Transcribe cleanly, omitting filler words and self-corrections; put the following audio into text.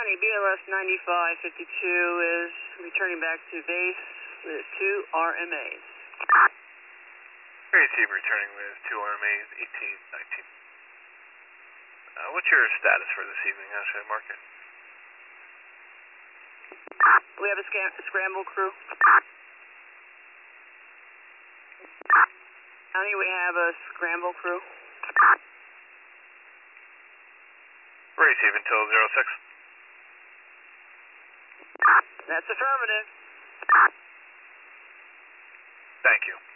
County, BLS 9552 is returning back to base with 2 RMAs. Receive returning with 2 RMAs, 1819. What's your status for this evening? How should I mark it? We have a scramble crew. County, we have a scramble crew. Receive until 06. That's affirmative. Thank you.